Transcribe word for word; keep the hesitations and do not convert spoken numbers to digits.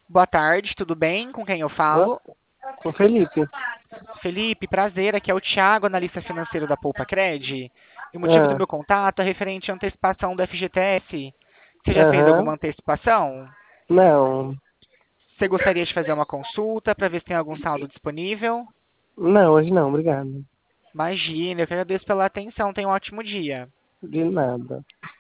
Boa tarde, tudo bem? Com quem eu Boa- falo? Com o Felipe. Felipe, prazer, aqui é o Thiago, analista financeiro da Poupa Cred. E o motivo do Ah, meu contato é referente à antecipação do F G T S. Você já fez alguma aham. antecipação? Não. Você gostaria de fazer uma consulta para ver se tem algum saldo disponível? Não, hoje não, obrigado. Imagina, eu que agradeço pela atenção, tenha um ótimo dia. De nada.